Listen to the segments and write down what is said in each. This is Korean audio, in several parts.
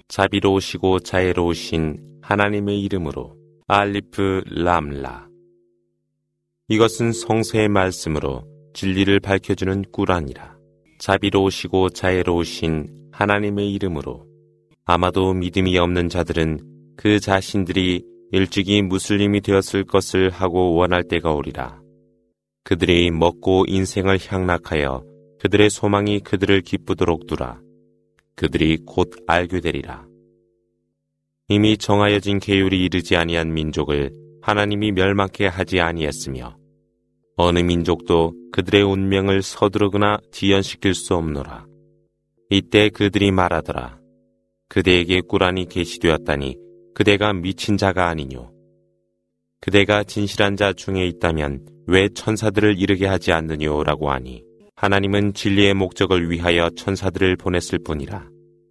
자비로우시고 자애로우신 하나님의 이름으로 알리프 람라. 이것은 성서의 말씀으로 진리를 밝혀주는 꾸란이라. 자비로우시고 자애로우신 하나님의 이름으로. 아마도 믿음이 없는 자들은 그 자신들이 일찍이 무슬림이 되었을 것을 하고 원할 때가 오리라. 그들이 먹고 인생을 향락하여 그들의 소망이 그들을 기쁘도록 두라. 그들이 곧 알게 되리라. 이미 정하여진 계율이 이르지 아니한 민족을 하나님이 멸망케 하지 아니했으며 어느 민족도 그들의 운명을 서두르거나 지연시킬 수 없노라. 이때 그들이 말하더라. 그대에게 꾸란이 계시되었다니 그대가 미친 자가 아니뇨. 그대가 진실한 자 중에 있다면 왜 천사들을 이르게 하지 않느뇨라고 하니 하나님은 진리의 목적을 위하여 천사들을 보냈을 뿐이라.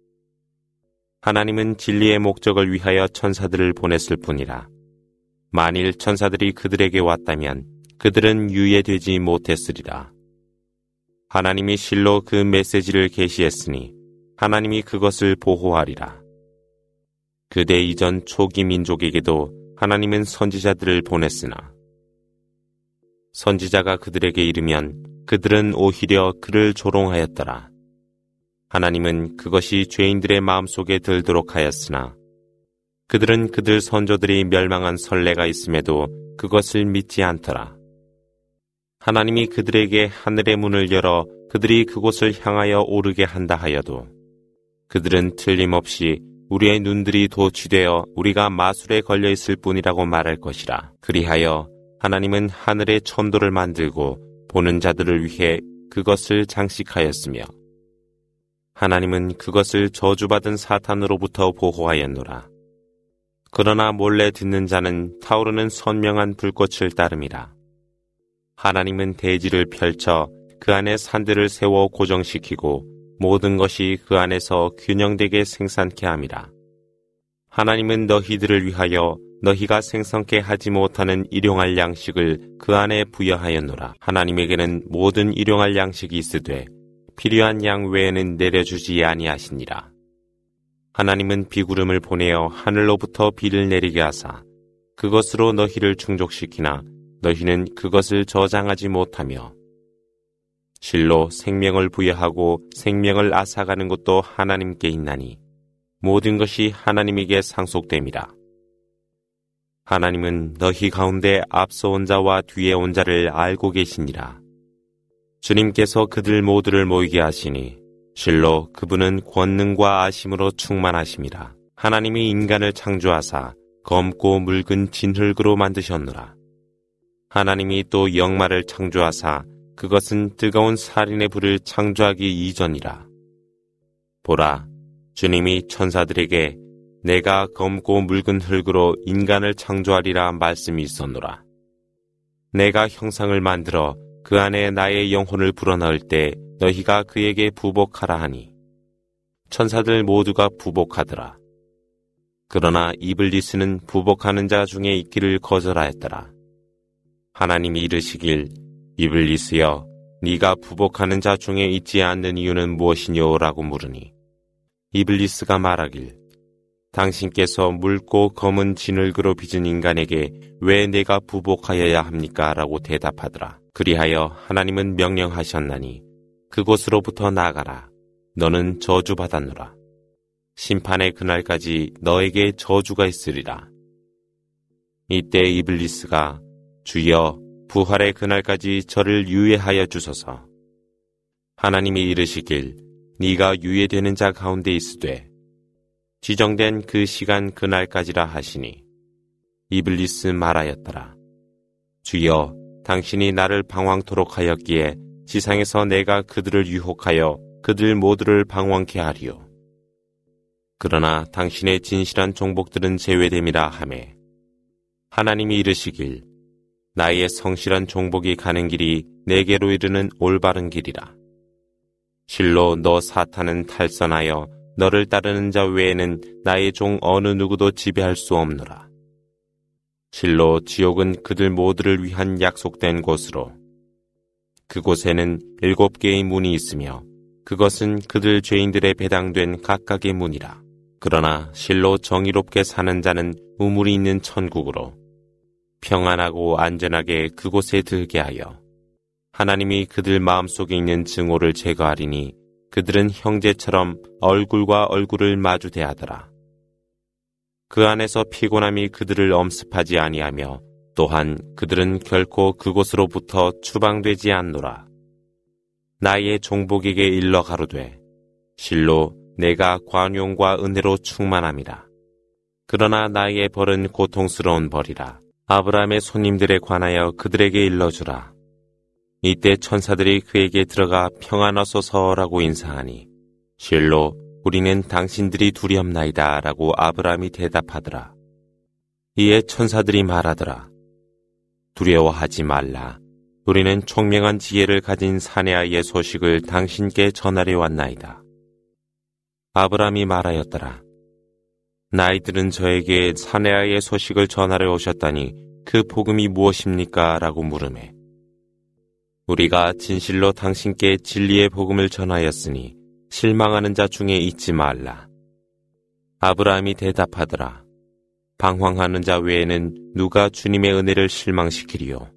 하나님은 진리의 목적을 위하여 천사들을 보냈을 뿐이라. 만일 천사들이 그들에게 왔다면 그들은 유예되지 못했으리라. 하나님이 실로 그 메시지를 계시했으니 하나님이 그것을 보호하리라. 그대 이전 초기 민족에게도 하나님은 선지자들을 보냈으나 선지자가 그들에게 이르면 그들은 오히려 그를 조롱하였더라. 하나님은 그것이 죄인들의 마음속에 들도록 하였으나 그들은 그들 선조들이 멸망한 선례가 있음에도 그것을 믿지 않더라. 하나님이 그들에게 하늘의 문을 열어 그들이 그곳을 향하여 오르게 한다 하여도 그들은 틀림없이 우리의 눈들이 도취되어 우리가 마술에 걸려 있을 뿐이라고 말할 것이라. 그리하여 하나님은 하늘의 천도를 만들고 보는 자들을 위해 그것을 장식하였으며 하나님은 그것을 저주받은 사탄으로부터 보호하였노라. 그러나 몰래 듣는 자는 타오르는 선명한 불꽃을 따름이라. 하나님은 대지를 펼쳐 그 안에 산들을 세워 고정시키고 모든 것이 그 안에서 균형되게 생산케 함이라. 하나님은 너희들을 위하여 너희가 생성케 하지 못하는 일용할 양식을 그 안에 부여하였노라. 하나님에게는 모든 일용할 양식이 있으되 필요한 양 외에는 내려주지 아니하시니라. 하나님은 비구름을 보내어 하늘로부터 비를 내리게 하사 그것으로 너희를 충족시키나 너희는 그것을 저장하지 못하며 실로 생명을 부여하고 생명을 앗아가는 것도 하나님께 있나니 모든 것이 하나님에게 상속됨이라. 하나님은 너희 가운데 앞서 온 자와 뒤에 온 자를 알고 계시니라. 주님께서 그들 모두를 모이게 하시니 실로 그분은 권능과 아심으로 충만하심이라. 하나님이 인간을 창조하사 검고 묽은 진흙으로 만드셨노라. 하나님이 또 영마를 창조하사 그것은 뜨거운 살인의 불을 창조하기 이전이라. 보라, 주님이 천사들에게 내가 검고 묽은 흙으로 인간을 창조하리라 말씀이 있었노라. 내가 형상을 만들어 그 안에 나의 영혼을 불어넣을 때 너희가 그에게 부복하라 하니 천사들 모두가 부복하더라. 그러나 이블리스는 부복하는 자 중에 있기를 거절하였더라. 하나님이 이르시길 이블리스여 네가 부복하는 자 중에 있지 않는 이유는 무엇이뇨라고 물으니 이블리스가 말하길 당신께서 묽고 검은 진흙으로 빚은 인간에게 왜 내가 부복하여야 합니까? 라고 대답하더라. 그리하여 하나님은 명령하셨나니 그곳으로부터 나가라. 너는 저주받았노라. 심판의 그날까지 너에게 저주가 있으리라. 이때 이블리스가 주여 부활의 그날까지 저를 유예하여 주소서. 하나님이 이르시길 네가 유예되는 자 가운데 있으되 지정된 그 시간 그날까지라 하시니 이블리스 말하였더라. 주여 당신이 나를 방황토록 하였기에 지상에서 내가 그들을 유혹하여 그들 모두를 방황케 하리요. 그러나 당신의 진실한 종복들은 제외됨이라 하매 하나님이 이르시길 나의 성실한 종복이 가는 길이 내게로 이르는 올바른 길이라. 실로 너 사탄은 탈선하여 너를 따르는 자 외에는 나의 종 어느 누구도 지배할 수 없노라. 실로 지옥은 그들 모두를 위한 약속된 곳으로 그곳에는 7개의 문이 있으며 그것은 그들 죄인들의 배당된 각각의 문이라. 그러나 실로 정의롭게 사는 자는 우물이 있는 천국으로 평안하고 안전하게 그곳에 들게 하여 하나님이 그들 마음속에 있는 증오를 제거하리니 그들은 형제처럼 얼굴과 얼굴을 마주 대하더라. 그 안에서 피곤함이 그들을 엄습하지 아니하며 또한 그들은 결코 그곳으로부터 추방되지 않노라. 나의 종복에게 일러 가로되 실로 내가 관용과 은혜로 충만함이라. 그러나 나의 벌은 고통스러운 벌이라. 아브라함의 손님들에 관하여 그들에게 일러주라. 이때 천사들이 그에게 들어가 평안하소서라고 인사하니 실로 우리는 당신들이 두렵나이다 라고 아브라함이 대답하더라. 이에 천사들이 말하더라. 두려워하지 말라. 우리는 총명한 지혜를 가진 사내아의 소식을 당신께 전하려 왔나이다. 아브라함이 말하였더라. 나이들은 저에게 사내아의 소식을 전하려 오셨다니 그 복음이 무엇입니까? 라고 물으매 우리가 진실로 당신께 진리의 복음을 전하였으니 실망하는 자 중에 있지 말라. 아브라함이 대답하더라. 방황하는 자 외에는 누가 주님의 은혜를 실망시키리요?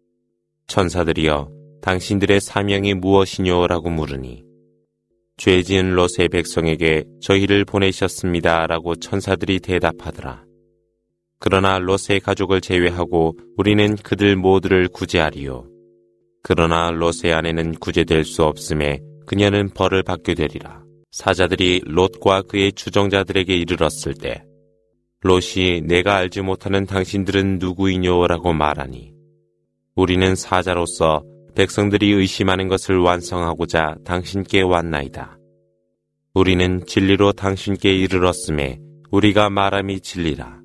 천사들이여 당신들의 사명이 무엇이뇨? 라고 물으니 죄 지은 롯의 백성에게 저희를 보내셨습니다. 라고 천사들이 대답하더라. 그러나 롯의 가족을 제외하고 우리는 그들 모두를 구제하리요. 그러나 롯의 아내는 구제될 수 없음에 그녀는 벌을 받게 되리라. 사자들이 롯과 그의 추종자들에게 이르렀을 때 롯이 내가 알지 못하는 당신들은 누구이뇨? 라고 말하니 우리는 사자로서 백성들이 의심하는 것을 완성하고자 당신께 왔나이다. 우리는 진리로 당신께 이르렀음에 우리가 말함이 진리라.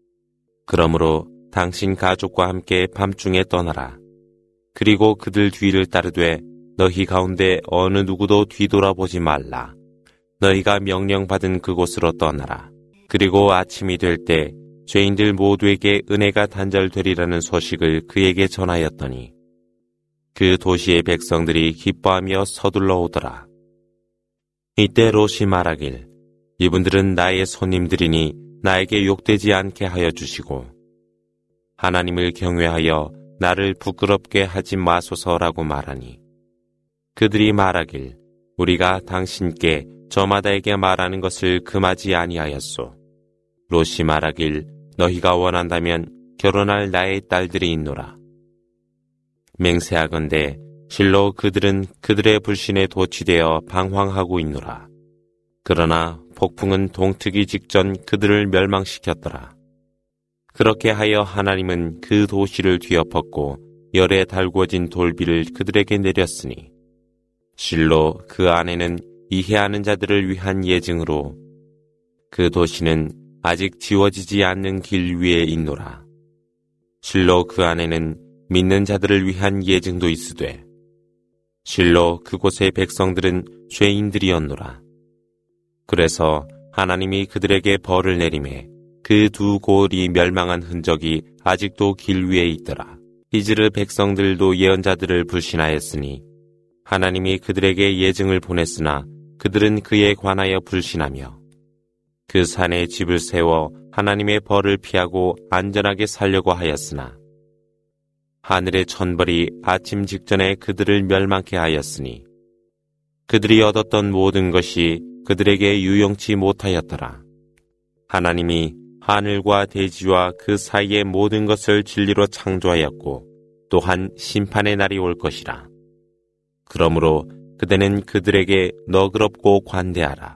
그러므로 당신 가족과 함께 밤중에 떠나라. 그리고 그들 뒤를 따르되 너희 가운데 어느 누구도 뒤돌아보지 말라. 너희가 명령받은 그곳으로 떠나라. 그리고 아침이 될 때 죄인들 모두에게 은혜가 단절되리라는 소식을 그에게 전하였더니 그 도시의 백성들이 기뻐하며 서둘러 오더라. 이때 롯이 말하길 이분들은 나의 손님들이니 나에게 욕되지 않게 하여 주시고 하나님을 경외하여 나를 부끄럽게 하지 마소서라고 말하니 그들이 말하길 우리가 당신께 저마다에게 말하는 것을 금하지 아니하였소. 롯이 말하길 너희가 원한다면 결혼할 나의 딸들이 있노라. 맹세하건대 실로 그들은 그들의 불신에 도취되어 방황하고 있노라. 그러나 폭풍은 동트기 직전 그들을 멸망시켰더라. 그렇게 하여 하나님은 그 도시를 뒤엎었고 열에 달구어진 돌비를 그들에게 내렸으니 실로 그 안에는 이해하는 자들을 위한 예증으로 그 도시는 아직 지워지지 않는 길 위에 있노라. 실로 그 안에는 믿는 자들을 위한 예증도 있으되 실로 그곳의 백성들은 죄인들이었노라. 그래서 하나님이 그들에게 벌을 내리매 그 두 고을이 멸망한 흔적이 아직도 길 위에 있더라. 이즈르 백성들도 예언자들을 불신하였으니 하나님이 그들에게 예증을 보냈으나 그들은 그에 관하여 불신하며 그 산에 집을 세워 하나님의 벌을 피하고 안전하게 살려고 하였으나 하늘의 천벌이 아침 직전에 그들을 멸망케 하였으니 그들이 얻었던 모든 것이 그들에게 유용치 못하였더라. 하나님이 하늘과 대지와 그 사이의 모든 것을 진리로 창조하였고 또한 심판의 날이 올 것이라. 그러므로 그대는 그들에게 너그럽고 관대하라.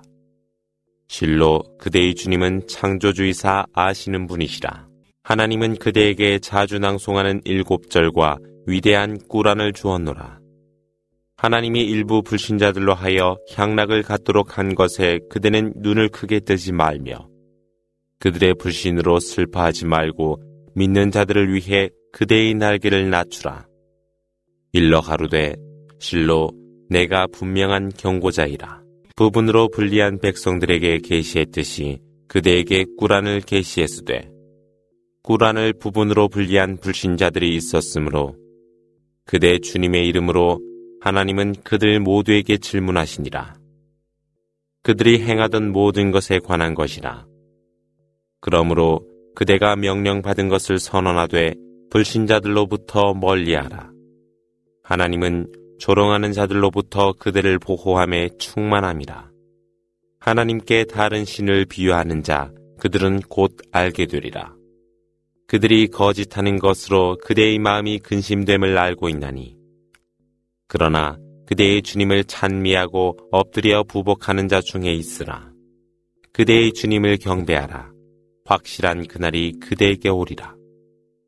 실로 그대의 주님은 창조주이사 아시는 분이시라. 하나님은 그대에게 자주 낭송하는 7절과 위대한 꾸란을 주었노라. 하나님이 일부 불신자들로 하여 향락을 갖도록 한 것에 그대는 눈을 크게 뜨지 말며 그들의 불신으로 슬퍼하지 말고 믿는 자들을 위해 그대의 날개를 낮추라. 일러 가로되 실로 내가 분명한 경고자이라. 부분으로 분리한 백성들에게 계시했듯이 그대에게 꾸란을 계시했으되 꾸란을 부분으로 분리한 불신자들이 있었으므로 그대 주님의 이름으로 하나님은 그들 모두에게 질문하시니라. 그들이 행하던 모든 것에 관한 것이라. 그러므로 그대가 명령받은 것을 선언하되 불신자들로부터 멀리하라. 하나님은 조롱하는 자들로부터 그들을 보호함에 충만함이라. 하나님께 다른 신을 비유하는 자 그들은 곧 알게 되리라. 그들이 거짓하는 것으로 그대의 마음이 근심됨을 알고 있나니. 그러나 그대의 주님을 찬미하고 엎드려 부복하는 자 중에 있으라. 그대의 주님을 경배하라. 확실한 그날이 그대에게 오리라.